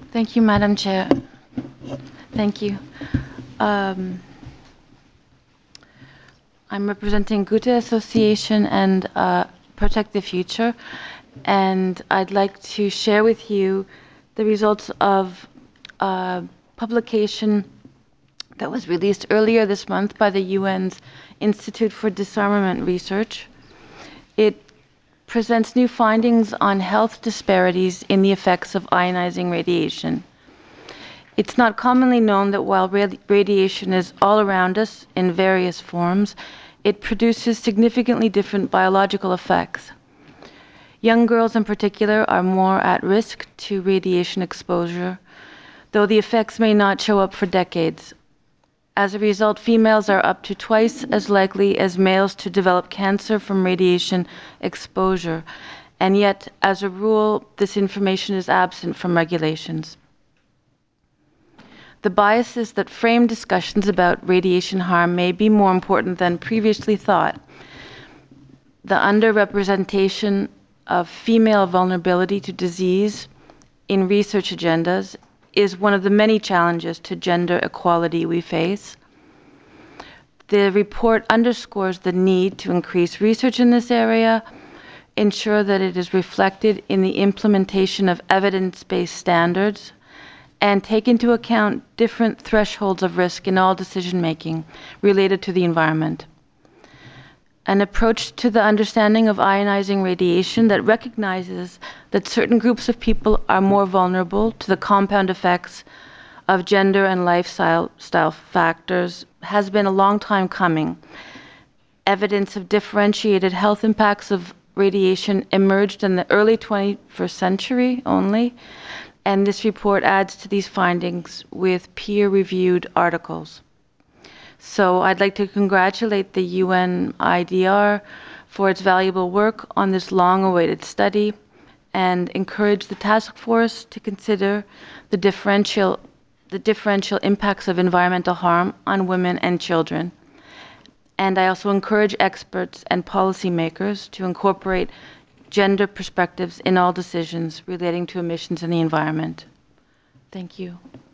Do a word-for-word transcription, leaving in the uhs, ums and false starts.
Thank you, Madam Chair. Thank you. Um, I'm representing Goethe Association and uh, Protect the Future, and I'd like to share with you the results of a publication that was released earlier this month by the U N's Institute for Disarmament Research. It presents new findings on health disparities in the effects of ionizing radiation. It's not commonly known that while radi radiation is all around us in various forms, it produces significantly different biological effects. Young girls in particular are more at risk to radiation exposure, though the effects may not show up for decades. As a result, females are up to twice as likely as males to develop cancer from radiation exposure, and yet, as a rule, this information is absent from regulations. The biases that frame discussions about radiation harm may be more important than previously thought. The underrepresentation of female vulnerability to disease in research agendas is one of the many challenges to gender equality we face. The report underscores the need to increase research in this area, ensure that it is reflected in the implementation of evidence-based standards, and take into account different thresholds of risk in all decision-making related to the environment. An approach to the understanding of ionizing radiation that recognizes that certain groups of people are more vulnerable to the compound effects of gender and lifestyle style factors has been a long time coming. Evidence of differentiated health impacts of radiation emerged in the early twenty-first century only, and this report adds to these findings with peer-reviewed articles. So I'd like to congratulate the U N I D R for its valuable work on this long-awaited study and encourage the task force to consider the differential, the differential impacts of environmental harm on women and children. And I also encourage experts and policymakers to incorporate gender perspectives in all decisions relating to emissions in the environment. Thank you.